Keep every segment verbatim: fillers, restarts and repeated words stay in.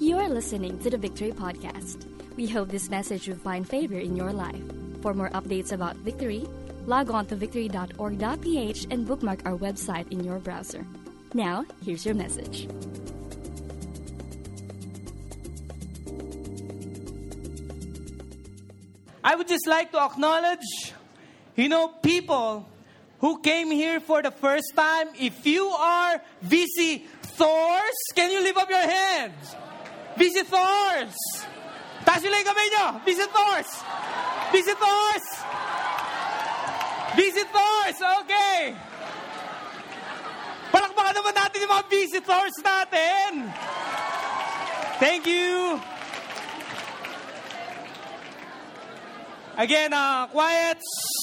You are listening to the Victory Podcast. We hope this message will find favor in your life. For more updates about Victory, log on to victory dot org dot p h and bookmark our website in your browser. Now, here's your message. I would just like to acknowledge, you know, people who came here for the first time. If you are visitors, can you lift up your hands? Visitors! Taas nyo lang yung kamay nyo. Visitors! Visitors! Visitors! Okay! Palakpakan naman natin yung mga visitors natin. Thank you. Again, uh, quiet.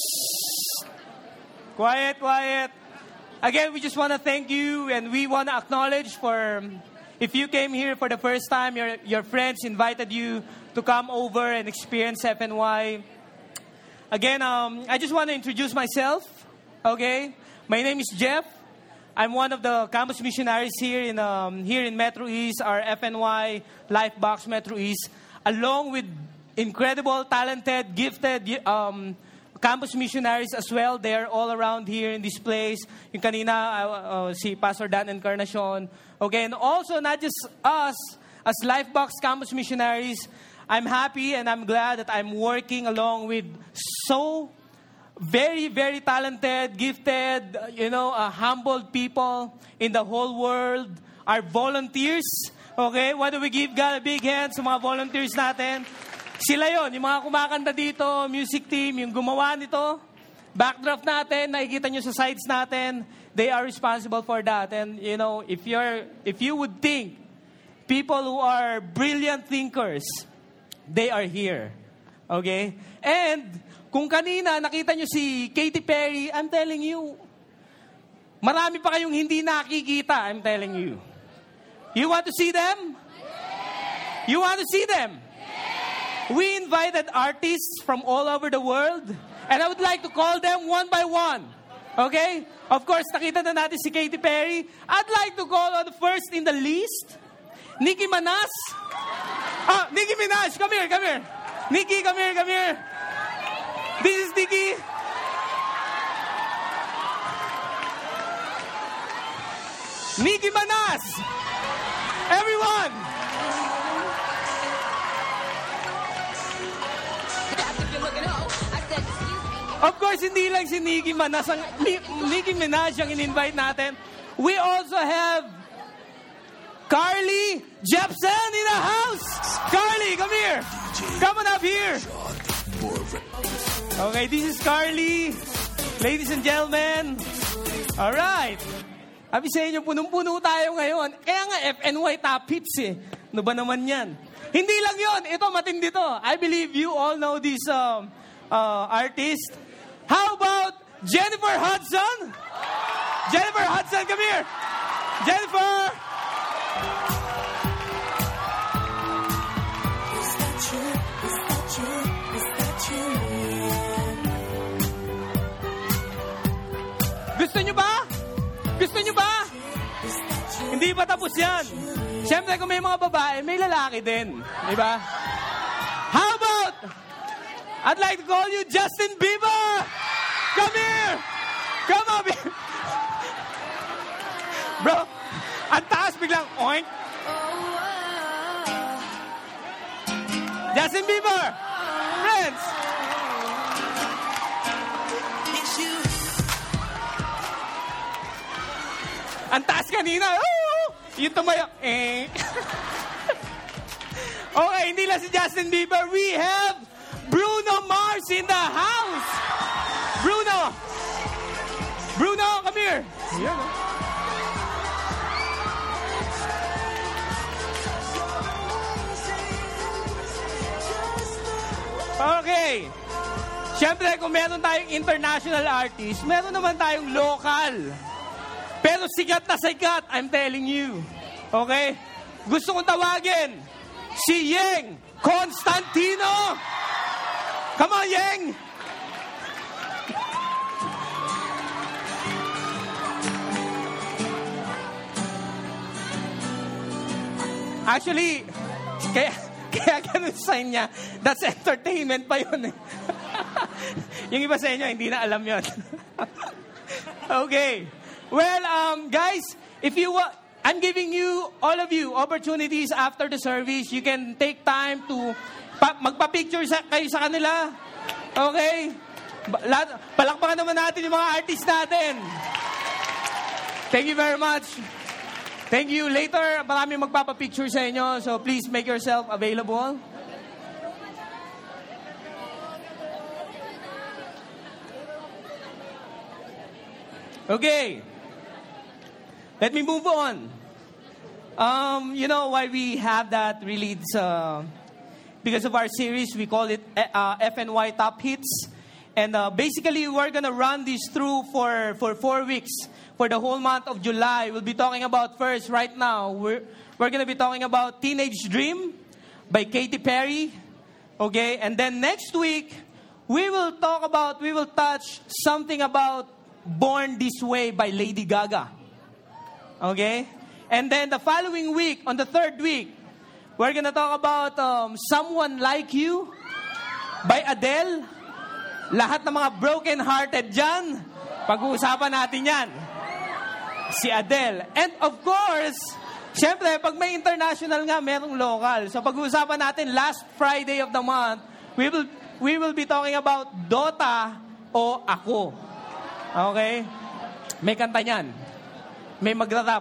Quiet, quiet. Again, we just want to thank you and we want to acknowledge for, if you came here for the first time, your, your friends invited you to come over and experience F N Y. Again, um, I just want to introduce myself. Okay? My name is Jeff. I'm one of the campus missionaries here in um, here in Metro East, our F N Y Lifebox Metro East, along with incredible, talented, gifted um, campus missionaries as well. They're all around here in this place. Yung kanina, uh, uh, si Pastor Dan Encarnacion. Okay, and also not just us as Lifebox campus missionaries. I'm happy and I'm glad that I'm working along with so very, very talented, gifted, you know, uh, humbled people in the whole world. Our volunteers. Okay, why do we give God a big hand sa mga volunteers natin? Sila yon, yung mga kumakanta dito, music team, yung gumawa nito, backdraft natin, nakikita nyo sa sides natin, they are responsible for that. And, you know, if you're, if you would think, people who are brilliant thinkers, they are here. Okay? And, kung kanina nakita nyo si Katy Perry, I'm telling you, marami pa kayong hindi nakikita, I'm telling you. You want to see them? You want to see them? We invited artists from all over the world, and I would like to call them one by one. Okay? Of course, nakita na natin si Katy Perry. I'd like to call on the first in the list, Nicki Minaj. Ah, Nicki Minaj, come here, come here. Nicki, come here, come here. This is Nicki. Nicki Minaj. Everyone. Of course, hindi lang si Nicki Minaj ang, Nicki Minaj ang in-invite natin. We also have Carly Jepsen in the house. Carly, come here. Come on up here. Okay, this is Carly. Ladies and gentlemen. All right. Sabi sa inyo, punong-puno tayo ngayon. Kaya nga, F N Y top hits eh. Ano ba naman yan? Hindi lang yon. Ito, matindi to. I believe you all know this um, uh, artist. How about Jennifer Hudson? Jennifer Hudson, come here. Jennifer. Is that you? Is that you? Is that you? Gusto nyo ba? Gusto nyo ba? Hindi pa tapos yan. Siyempre, kung may mga babae, may lalaki din. Di ba? How about, I'd like to call you Justin Bieber. Come here. Come up here. Bro, ang taas biglang, oink. Justin Bieber. Friends. Ang taas kanina. Oh, yung tumayo. Eh. Okay, hindi lang si Justin Bieber. We have Bruno Mars in the house. Bruno. Bruno, come here. Here, no? Okay. Siyempre, kung meron tayong international artist, meron naman tayong local. Pero sikat na sikat, I'm telling you. Okay? Gusto kong tawagin si Yeng Constantino. Come on, Yeng. Actually, Kaya, kaya ganun sa niya, that's entertainment pa yun eh. Yung iba sa inyo, hindi na alam yun. Okay. Well, um, guys, if you want, I'm giving you, all of you, opportunities after the service. You can take time to pa- magpa-picture sa, kayo sa kanila. Okay? Ba- palakpakan naman natin yung mga artist natin. Thank you very much. Thank you. Later, maraming magpapa-picture sa inyo. So please make yourself available. Okay. Let me move on. Um, you know why we have that really? It's uh, because of our series. We call it uh, F N Y Top Hits. And uh, basically, we're going to run this through for, for four weeks. For the whole month of July, we'll be talking about first, right now, we're, we're going to be talking about Teenage Dream by Katy Perry. Okay? And then next week, we will talk about, we will touch something about Born This Way by Lady Gaga. Okay? And then the following week, on the third week, we're going to talk about um, Someone Like You by Adele. Lahat ng mga broken-hearted dyan, pag-uusapan natin yan. Si Adele. And of course, syempre, pag may international nga, merong local. So pag-uusapan natin last Friday of the month, we will we will be talking about Dota o Ako. Okay? May kanta niyan. May magra-rap.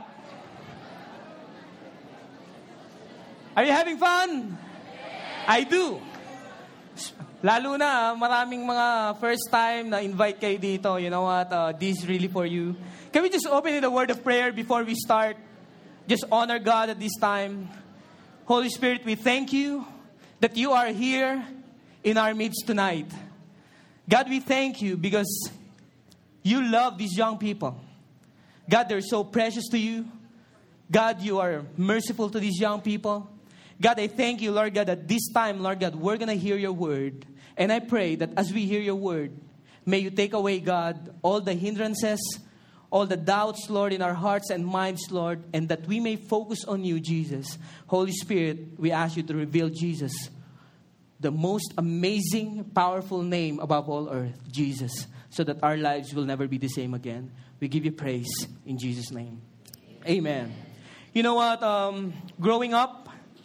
Are you having fun? I do. Lalo na, maraming mga first time na invite kayo dito. You know what? Uh, this is really for you. Can we just open in a word of prayer before we start? Just honor God at this time. Holy Spirit, we thank you that you are here in our midst tonight. God, we thank you because you love these young people. God, they're so precious to you. God, you are merciful to these young people. God, I thank you, Lord God, that this time, Lord God, we're going to hear your word. And I pray that as we hear your word, may you take away, God, all the hindrances, all the doubts, Lord, in our hearts and minds, Lord, and that we may focus on you, Jesus. Holy Spirit, we ask you to reveal Jesus, the most amazing, powerful name above all earth, Jesus, so that our lives will never be the same again. We give you praise in Jesus' name. Amen. You know what? Um, growing up,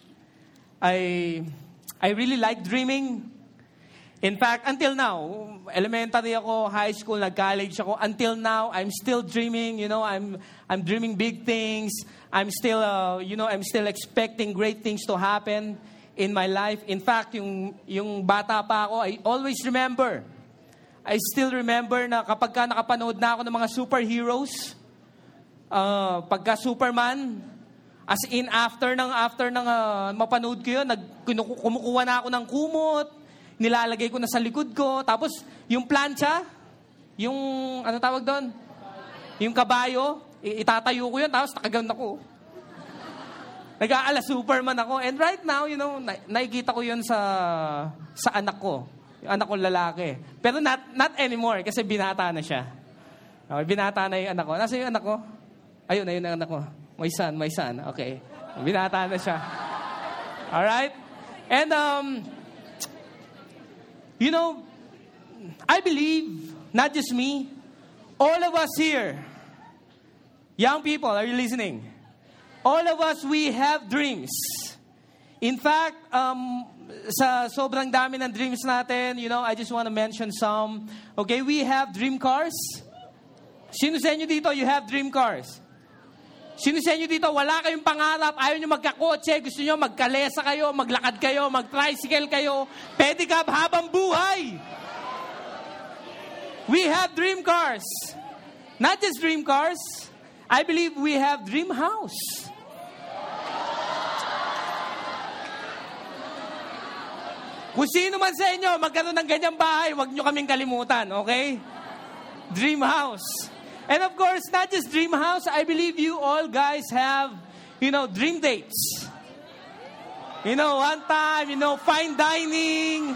I I really like dreaming. In fact, until now, elementary ako, high school, nag-college ako. Until now, I'm still dreaming. You know, I'm I'm dreaming big things. I'm still, uh, you know, I'm still expecting great things to happen in my life. In fact, yung yung bata pa ako, I always remember. I still remember na kapag ka nakapanood na ako ng mga superheroes, uh, pagka Superman, as in, after ng, after ng uh, mapanood ko yun, nag, kumukuha na ako ng kumot, nilalagay ko na sa likod ko, tapos yung plancha, yung, ano tawag doon? Yung kabayo, itatayo ko yun, tapos nakaganoon ako. Nag-aala Superman ako. And right now, you know, na- nakikita ko yun sa, sa anak ko. Yung anak ko lalaki. Pero not, not anymore, kasi binata na siya. Okay, binata na yung anak ko. Nasa yung anak ko? Ayun, ayun ang anak ko. My son, my son. Okay. Binata na siya. Alright? And, um, you know, I believe, not just me, all of us here, young people, are you listening? All of us, we have dreams. In fact, um, sa sobrang dami ng dreams natin, you know, I just want to mention some. Okay, we have dream cars. Sino sa inyo dito, you have dream cars? Sino sa inyo dito, wala kayong pangarap, ayaw nyo magkakotse, gusto nyo magkalesa kayo, maglakad kayo, mag-tricycle kayo, pedicab habang buhay. We have dream cars. Not just dream cars, I believe we have dream house. Kung sino man sa inyo, magkaroon ng ganyang bahay, huwag nyo kaming kalimutan, okay? Dream house. And of course, not just dream house, I believe you all guys have, you know, dream dates. You know, one time, you know, fine dining.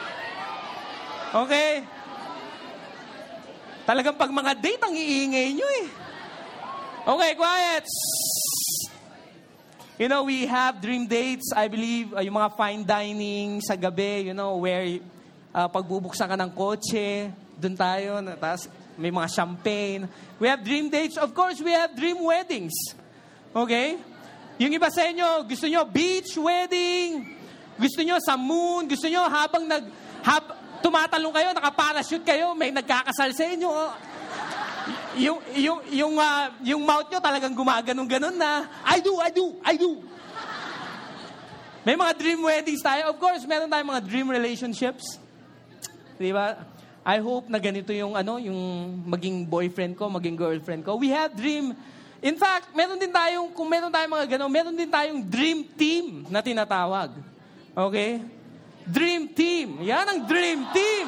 Okay? Talagang pag mga date, ang iingay nyo eh. Okay, quiet. You know, we have dream dates. I believe, uh, yung mga fine dining sa gabi, you know, where uh, pagbubuksan ka ng kotse, dun tayo, tapos may mga champagne. We have dream dates. Of course, we have dream weddings. Okay? Yung iba sa inyo, gusto nyo beach wedding, gusto nyo sa moon, gusto nyo habang nag, hab, tumatalong kayo, nakaparachute kayo, may nagkakasal sa inyo. Oh. Yung, yung, yung, uh, yung mouth nyo talagang gumaganon-ganon na, I do, I do, I do. May mga dream weddings tayo. Of course, meron tayong mga dream relationships. Di ba? I hope na ganito yung, ano, yung maging boyfriend ko, maging girlfriend ko. We have dream. In fact, meron din tayong, kung meron tayong mga ganon, meron din tayong dream team na tinatawag. Okay? Dream team. Yan ang dream team.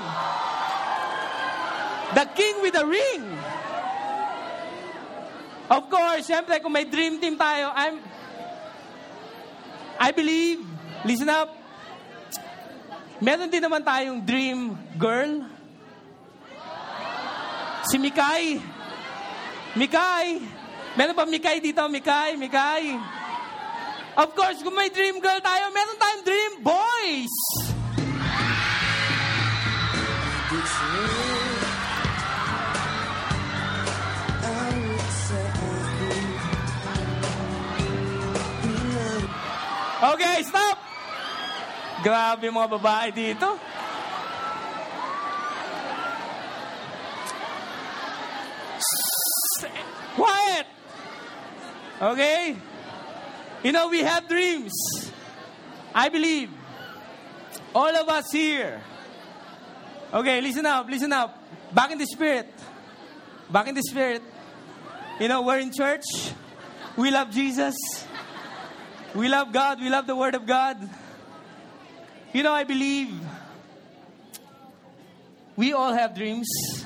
The king with the ring. Of course, syempre, kung may dream team tayo, I'm, I believe, listen up, meron din naman tayong dream girl. Si Mikay. Mikay. Meron pa Mikay dito? Mikay, Mikay. Of course, kung may dream girl tayo, meron tayong dream boys. Okay, stop! Grabe mga babae dito. Quiet! Okay? You know, we have dreams. I believe. All of us here. Okay, listen up, listen up. Back in the spirit. Back in the spirit. You know, we're in church. We love Jesus. We love God. We love the Word of God. You know, I believe we all have dreams.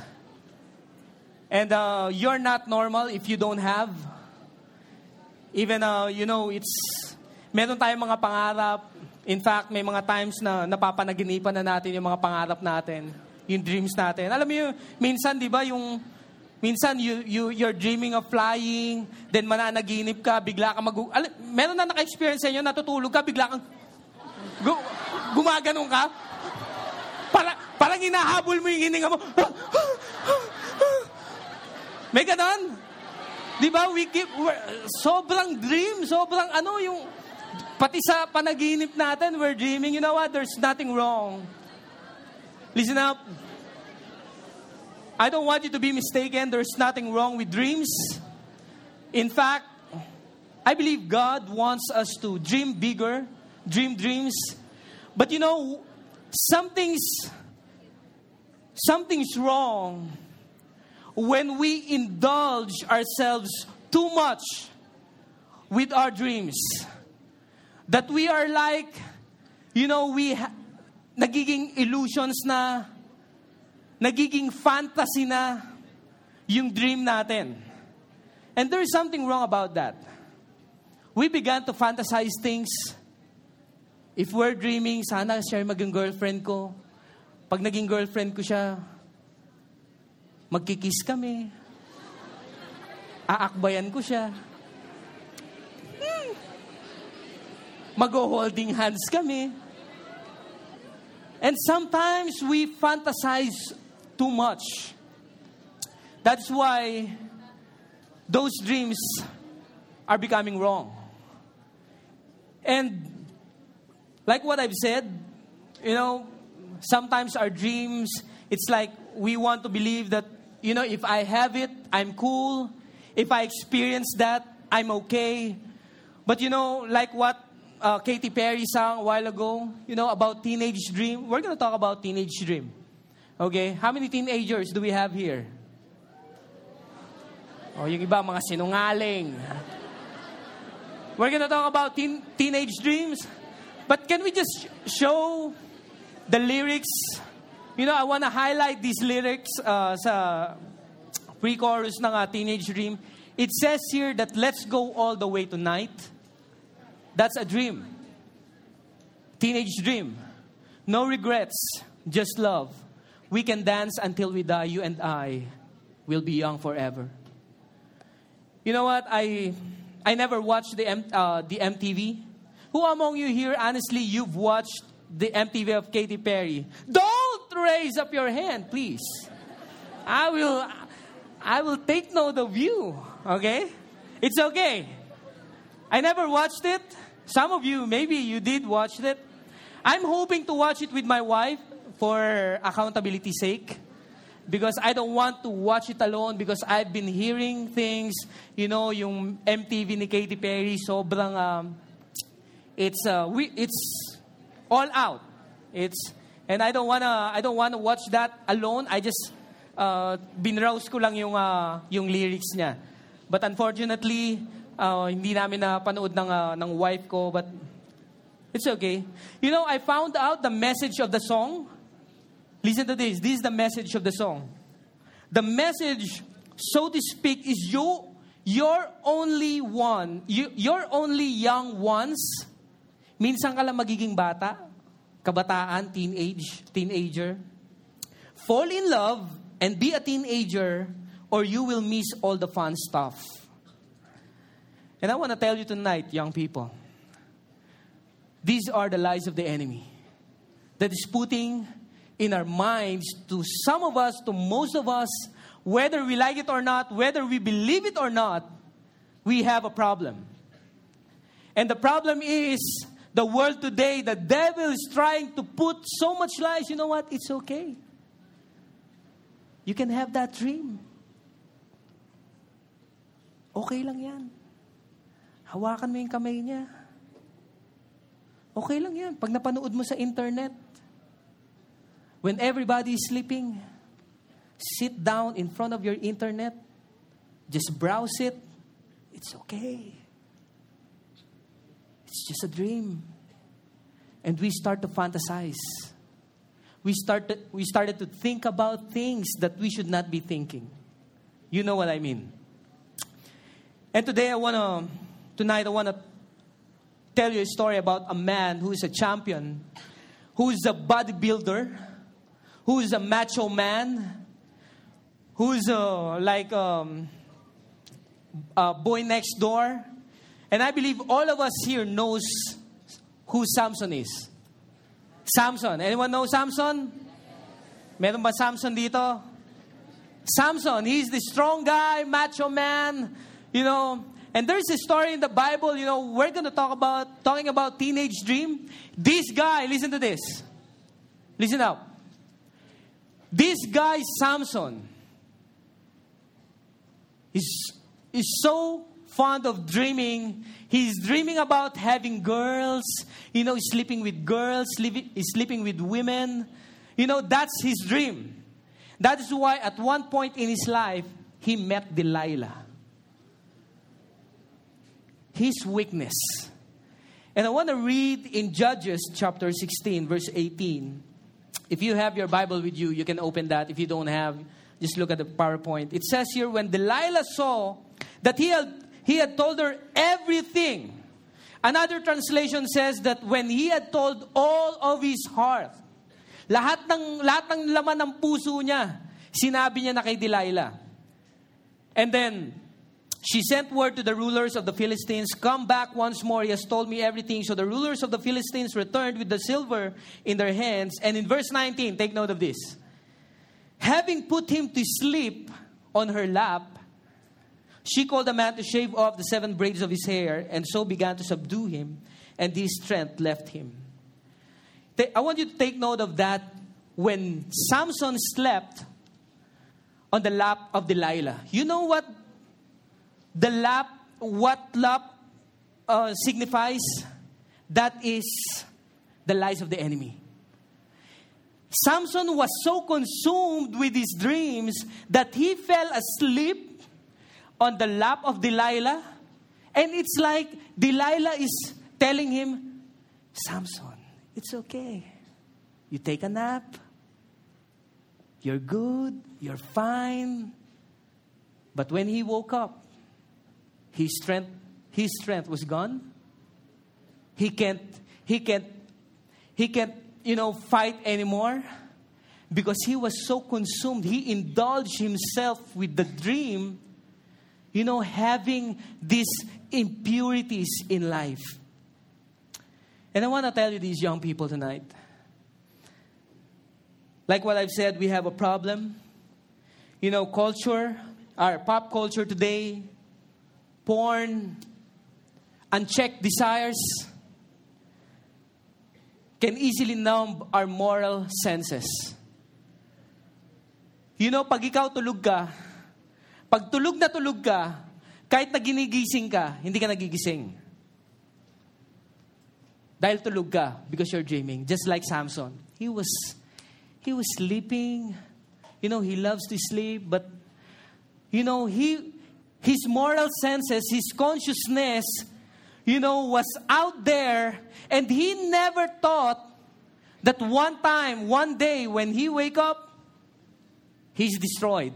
And uh, you're not normal if you don't have. Even, uh, you know, it's, meron tayong mga pangarap. In fact, may mga times na napapanaginipan na natin yung mga pangarap natin. Yung dreams natin. Alam mo yung, minsan, di ba, yung, minsan, you, you, you're dreaming of flying, then mananaginip ka, bigla ka mag... Alam, meron na naka-experience sa inyo, natutulog ka, bigla kang... Gu, gumaganong ka. Para, parang hinahabol mo yung hininga mo. May ganon. Di ba? We keep... Sobrang dream, sobrang ano, yung... Pati sa panaginip natin, we're dreaming. You know what? There's nothing wrong. Listen up. I don't want you to be mistaken. There's nothing wrong with dreams. In fact, I believe God wants us to dream bigger, dream dreams. But you know, something's, something's wrong when we indulge ourselves too much with our dreams. That we are like, you know, we ha- nagiging illusions na, nagiging fantasy na yung dream natin. And there is something wrong about that. We began to fantasize things. If we're dreaming, sana siya maging girlfriend ko. Pag naging girlfriend ko siya, magkikiss kami. Aakbayan ko siya. Hmm. Mag-holding hands kami. And sometimes we fantasize too much. That's why those dreams are becoming wrong. And like what I've said, you know, sometimes our dreams, it's like we want to believe that, you know, if I have it, I'm cool. If I experience that, I'm okay. But you know, like what uh, Katy Perry sang a while ago, you know, about teenage dream. We're going to talk about teenage dream. Okay? How many teenagers do we have here? Oh, yung iba, mga sinungaling. We're going to talk about teen, teenage dreams. But can we just show the lyrics? You know, I want to highlight these lyrics uh, sa pre-chorus ng uh, Teenage Dream. It says here that let's go all the way tonight. That's a dream. Teenage dream. No regrets, just love. We can dance until we die. You and I will be young forever. You know what? I I never watched the M, uh, the M T V. Who among you here, honestly, you've watched the M T V of Katy Perry? Don't raise up your hand, please. I will, I will take note of you. Okay, it's okay. I never watched it. Some of you, maybe you did watch it. I'm hoping to watch it with my wife for accountability's sake. Because I don't want to watch it alone because I've been hearing things, you know, yung M T V ni Katy Perry, sobrang, um, it's, uh, we, it's all out. It's, and I don't wanna, I don't wanna watch that alone. I just, uh, binrowse ko lang yung, uh, yung lyrics niya. But unfortunately, uh, hindi namin napanood ng, uh, ng wife ko, but it's okay. You know, I found out the message of the song. Listen to this. This is the message of the song. The message, so to speak, is you, you're only one. You, you're only young once. Minsan ka lang magiging bata, kabataan, teenage, teenager. Fall in love and be a teenager, or you will miss all the fun stuff. And I want to tell you tonight, young people, these are the lies of the enemy that is putting in our minds, to some of us, to most of us, whether we like it or not, whether we believe it or not, we have a problem. And the problem is, the world today, the devil is trying to put so much lies. You know what? It's okay. You can have that dream. Okay lang yan. Hawakan mo yung kamay niya. Okay lang yan. Pag napanood mo sa internet, when everybody is sleeping, sit down in front of your internet, just browse it. It's okay. It's just a dream. And we start to fantasize. We started, we started to think about things that we should not be thinking. You know what I mean. And today I want to, tonight I want to tell you a story about a man who is a champion, who is a bodybuilder, who is a macho man, who is a, like um, a boy next door. And I believe all of us here knows who Samson is. Samson. Anyone know Samson? Meron ba Samson dito? Samson, he's the strong guy, macho man, you know. And there's a story in the Bible, you know, we're going to talk about, talking about teenage dream. This guy, listen to this. Listen up. This guy, Samson, is, is so fond of dreaming. He's dreaming about having girls. You know, he's sleeping with girls. He's sleeping with women. You know, that's his dream. That is why at one point in his life, he met Delilah. His weakness. And I want to read in Judges chapter sixteen, verse eighteen. If you have your Bible with you, you can open that. If you don't have, just look at the PowerPoint. It says here, when Delilah saw that he had, he had told her everything. Another translation says that when he had told all of his heart, lahat ng, lahat ng laman ng puso niya, sinabi niya na kay Delilah. And then, she sent word to the rulers of the Philistines, come back once more, he has told me everything. So the rulers of the Philistines returned with the silver in their hands. And in verse nineteen, take note of this. Having put him to sleep on her lap, she called a man to shave off the seven braids of his hair, and so began to subdue him, and his strength left him. I want you to take note of that. When Samson slept on the lap of Delilah, you know what the lap, what lap uh, signifies? That is the lies of the enemy. Samson was so consumed with his dreams that he fell asleep on the lap of Delilah. And it's like Delilah is telling him, Samson, it's okay. You take a nap. You're good. You're fine. But when he woke up, his strength, his strength was gone. He can't, he can't, he can't, you know, fight anymore. Because he was so consumed. He indulged himself with the dream. you know, having these impurities in life. And I want to tell you, these young people tonight, like what I've said, we have a problem. You know, culture, our pop culture today, porn, unchecked desires can easily numb our moral senses. You know, pag ikaw tulog ka, pag tulog na tulog ka, kahit na ginigising ka, hindi ka nagigising. Dahil tulog ka, because you're dreaming. Just like Samson. He was, he was sleeping. You know, he loves to sleep, but, you know, he, his moral senses, his consciousness, you know, was out there, and he never thought that one time, one day, when he wake up, he's destroyed.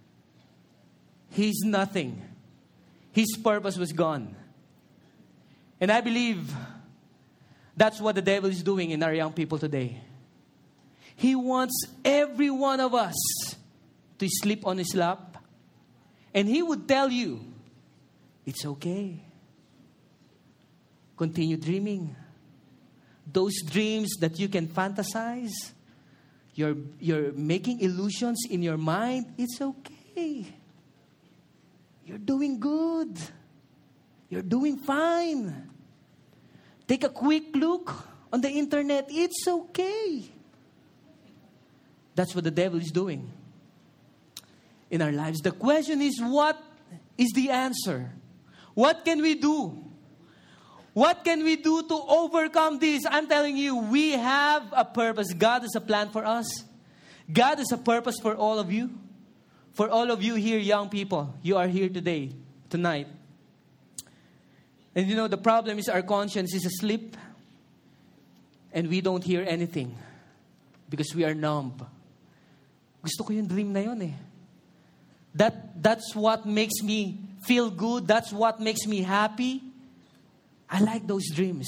He's nothing. His purpose was gone. And I believe that's what the devil is doing in our young people today. He wants every one of us to sleep on his lap. And he would tell you, it's okay. Continue dreaming. Those dreams that you can fantasize, you're, you're making illusions in your mind, it's okay. You're doing good. You're doing fine. Take a quick look on the internet. It's okay. That's what the devil is doing in our lives. The question is, what is the answer? What can we do? What can we do to overcome this? I'm telling you, we have a purpose. God has a plan for us. God has a purpose for all of you. For all of you here, young people, you are here today, tonight. And you know, the problem is our conscience is asleep and we don't hear anything because we are numb. Gusto ko yung dream na yun eh. That, that's what makes me feel good. That's what makes me happy. I like those dreams.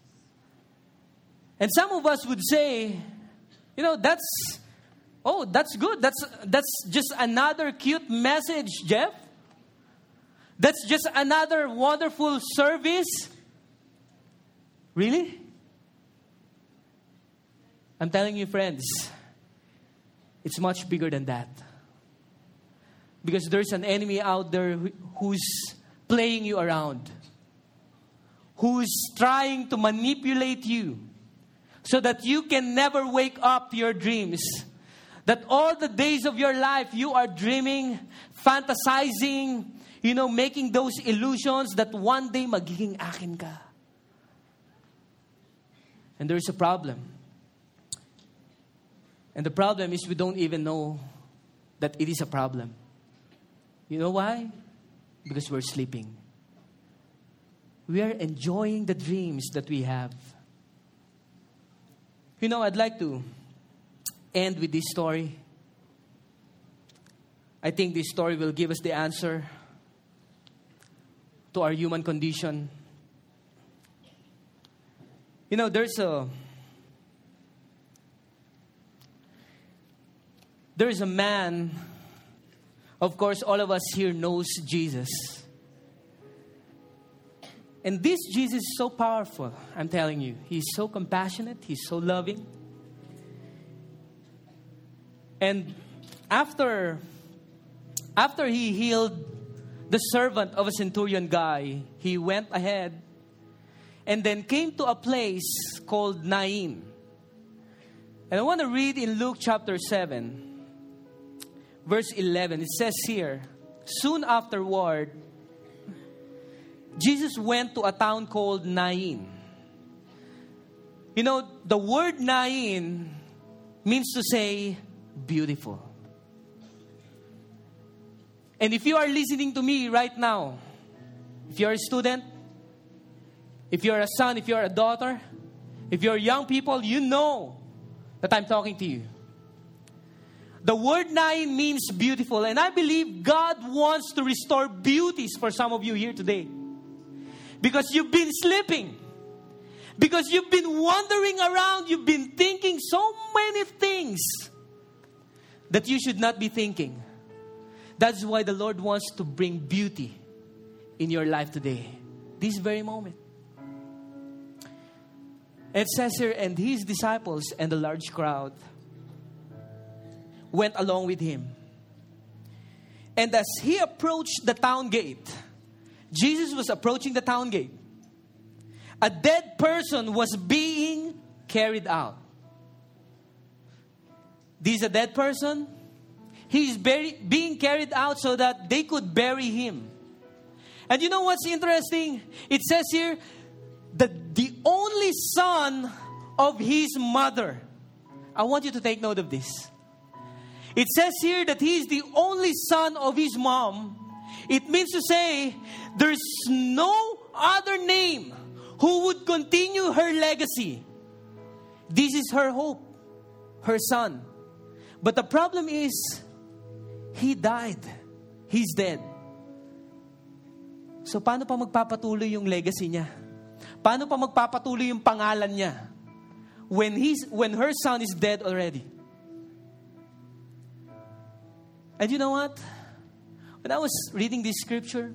And some of us would say, you know, that's, oh, that's good. That's, that's just another cute message, Jeff. That's just another wonderful service. Really? I'm telling you, friends, it's much bigger than that. Because there's an enemy out there who's playing you around, who's trying to manipulate you so that you can never wake up to your dreams. That all the days of your life you are dreaming, fantasizing, you know, making those illusions that one day magiging akin ka. And there's a problem. And the problem is we don't even know that it is a problem. You know why? Because we're sleeping. We are enjoying the dreams that we have. You know, I'd like to end with this story. I think this story will give us the answer to our human condition. You know, there's a there's a man. Of course, all of us here knows Jesus. And this Jesus is so powerful, I'm telling you. He's so compassionate. He's so loving. And after, after he healed the servant of a centurion guy, he went ahead and then came to a place called Nain. And I want to read in Luke chapter seven. Verse eleven, it says here, soon afterward, Jesus went to a town called Nain. You know, the word Nain means to say beautiful. And if you are listening to me right now, if you're a student, if you're a son, if you're a daughter, if you're young people, you know that I'm talking to you. The word Nain means beautiful. And I believe God wants to restore beauties for some of you here today. Because you've been sleeping. Because you've been wandering around. You've been thinking so many things that you should not be thinking. That's why the Lord wants to bring beauty in your life today. This very moment. It says here, and his disciples and the large crowd went along with him. And as he approached the town gate, Jesus was approaching the town gate. A dead person was being carried out. This is a dead person. He is buried, being carried out so that they could bury him. And you know what's interesting? It says here that the only son of his mother. I want you to take note of this. It says here that he is the only son of his mom. It means to say there's no other name who would continue her legacy. This is her hope, her son. But the problem is, he died. He's dead. So paano pa magpapatuloy yung legacy niya? Paano pa magpapatuloy yung pangalan niya when he's when her son is dead already? And you know what? When I was reading this scripture,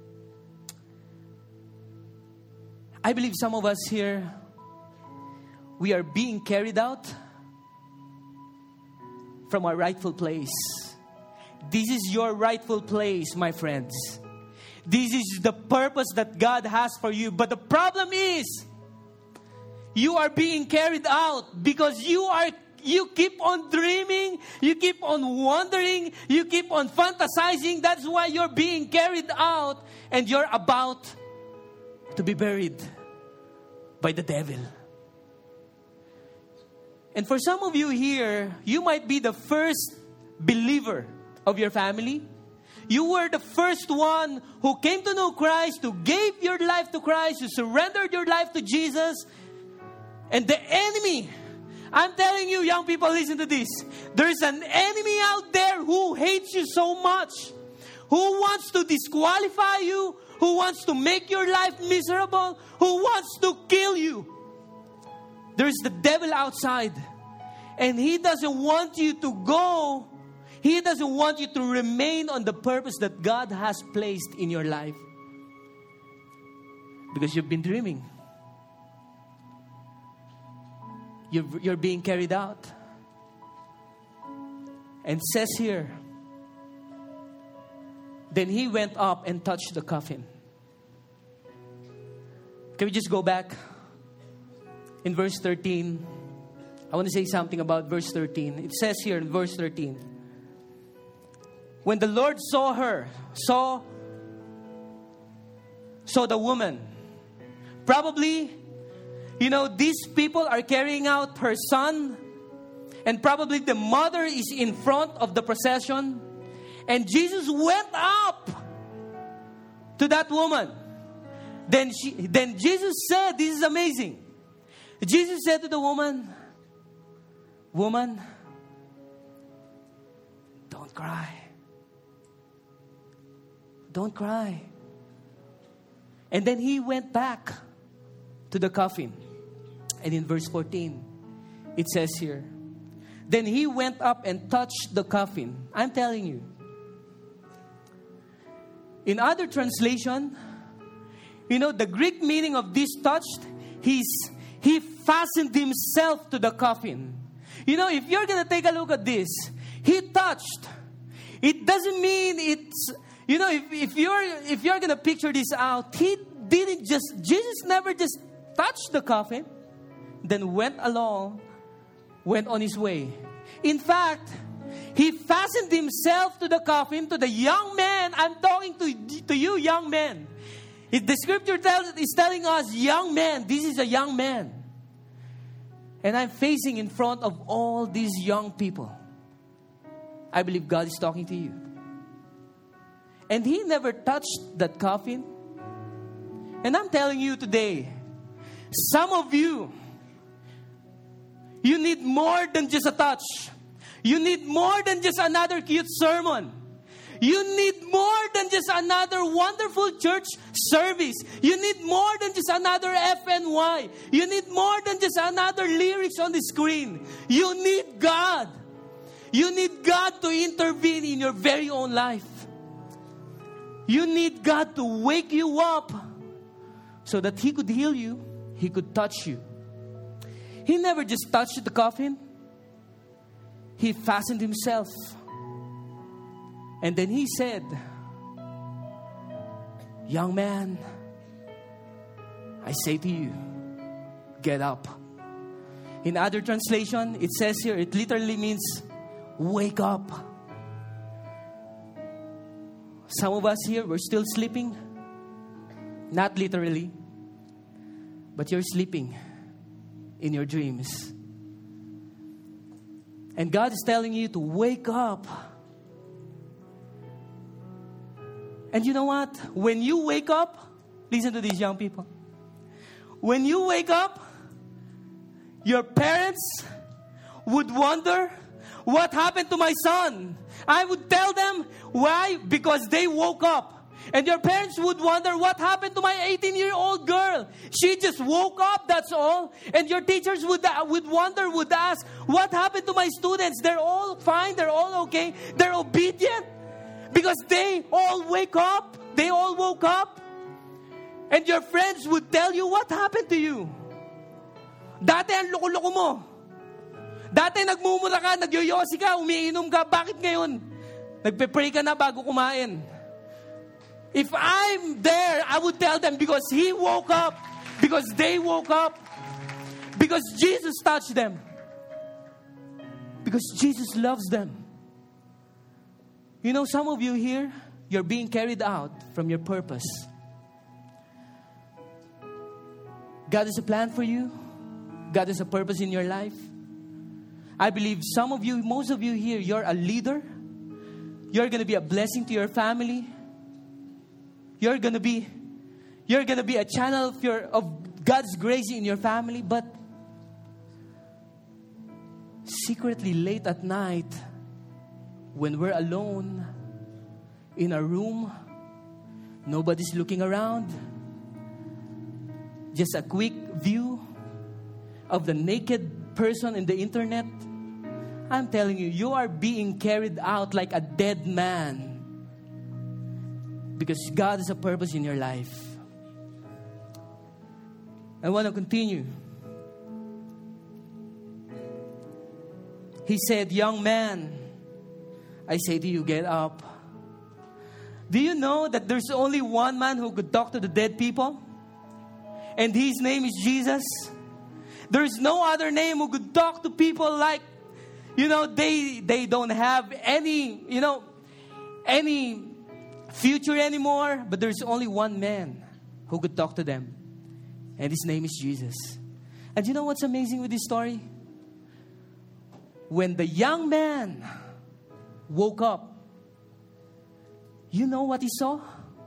I believe some of us here, we are being carried out from our rightful place. This is your rightful place, my friends. This is the purpose that God has for you. But the problem is, you are being carried out because you are you keep on dreaming, you keep on wondering, you keep on fantasizing. That's why you're being carried out and you're about to be buried by the devil. And for some of you here, you might be the first believer of your family. You were the first one who came to know Christ, who gave your life to Christ, who surrendered your life to Jesus. And the enemy, I'm telling you, young people, listen to this. There's an enemy out there who hates you so much, who wants to disqualify you, who wants to make your life miserable, who wants to kill you. There's the devil outside, and he doesn't want you to go. He doesn't want you to remain on the purpose that God has placed in your life. Because you've been dreaming. You're, you're being carried out. And it says here, then he went up and touched the coffin. Can we just go back? In verse thirteen, I want to say something about verse thirteen. It says here in verse thirteen, when the Lord saw her, saw, saw the woman, probably, you know, these people are carrying out her son, and probably the mother is in front of the procession, and Jesus went up to that woman. Then she, then Jesus said, this is amazing. Jesus said to the woman, woman, don't cry. Don't cry. And then he went back to the coffin. And in verse fourteen, it says here, then he went up and touched the coffin. I'm telling you. In other translation, you know, the Greek meaning of this touched, he's, he fastened himself to the coffin. You know, if you're going to take a look at this, he touched. It doesn't mean it's, you know, if, if you're if you're going to picture this out, he didn't just, Jesus never just touched the coffin, then went along, went on his way. In fact, he fastened himself to the coffin, to the young man. I'm talking to, to you, young men. If the scripture tells, is telling us, young man, this is a young man. And I'm facing in front of all these young people. I believe God is talking to you. And he never touched that coffin. And I'm telling you today, some of you, you need more than just a touch. You need more than just another cute sermon. You need more than just another wonderful church service. You need more than just another F N Y. You need more than just another lyrics on the screen. You need God. You need God to intervene in your very own life. You need God to wake you up so that He could heal you. He could touch you. He never just touched the coffin. He fastened Himself. And then He said, young man, I say to you, get up. In other translation, it says here, it literally means wake up. Some of us here, we're still sleeping. Not literally, but you're sleeping in your dreams. And God is telling you to wake up. And you know what? When you wake up, listen to these young people. When you wake up, your parents would wonder, what happened to my son? I would tell them, why? Because they woke up. And your parents would wonder, what happened to my eighteen-year-old girl? She just woke up, that's all. And your teachers would, would wonder, would ask, what happened to my students? They're all fine, they're all okay, they're obedient. Because they all wake up. They all woke up. And your friends would tell you, what happened to you? Dati ang loko-loko mo. Dati nagmumura ka, nagyoyosi ka, umiinom ka. Bakit ngayon? Nagpe-pray ka na bago kumain. If I'm there, I would tell them because he woke up. Because they woke up. Because Jesus touched them. Because Jesus loves them. You know, some of you here, you're being carried out from your purpose. God has a plan for you. God has a purpose in your life. I believe some of you, most of you here, you're a leader. You're going to be a blessing to your family. You're going to be, you're going to be a channel of, your, of God's grace in your family. But secretly late at night, when we're alone in a room, nobody's looking around, just a quick view of the naked person in the internet, I'm telling you, you are being carried out like a dead man. Because God has a purpose in your life. I want to continue. He said, young man, I say to you, get up. Do you know that there's only one man who could talk to the dead people? And his name is Jesus. There's no other name who could talk to people like, you know, they they don't have any, you know, any future anymore. But there's only one man who could talk to them. And his name is Jesus. And you know what's amazing with this story? When the young man woke up, you know what he saw?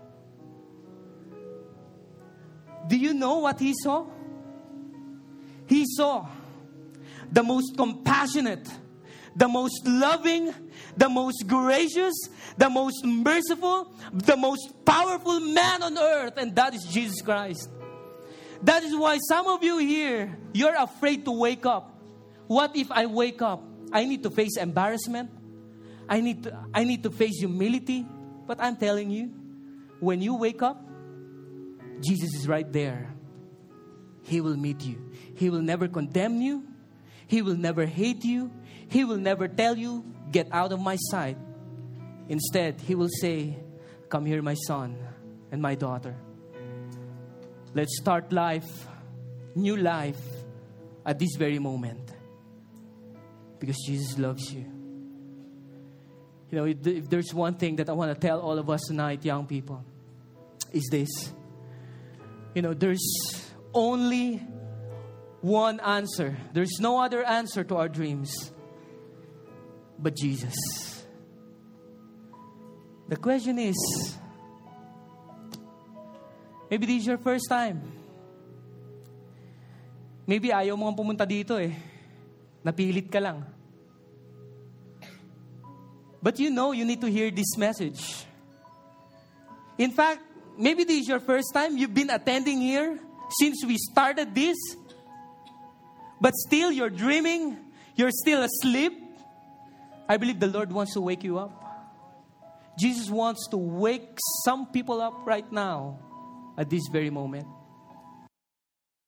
Do you know what he saw? He saw the most compassionate, the most loving, the most gracious, the most merciful, the most powerful man on earth, and that is Jesus Christ. That is why some of you here, you're afraid to wake up. What if I wake up? I need to face embarrassment. I need to, I need to face humility. But I'm telling you, when you wake up, Jesus is right there. He will meet you. He will never condemn you. He will never hate you. He will never tell you, get out of my sight. Instead, He will say, come here, my son and my daughter. Let's start life, new life, at this very moment. Because Jesus loves you. You know, if there's one thing that I want to tell all of us tonight, young people, is this. You know, there's only one answer. There's no other answer to our dreams but Jesus. The question is, maybe this is your first time. Maybe ayaw mo pumunta dito eh. Napilit ka lang. But you know you need to hear this message. In fact, maybe this is your first time. You've been attending here since we started this. But still you're dreaming. You're still asleep. I believe the Lord wants to wake you up. Jesus wants to wake some people up right now at this very moment.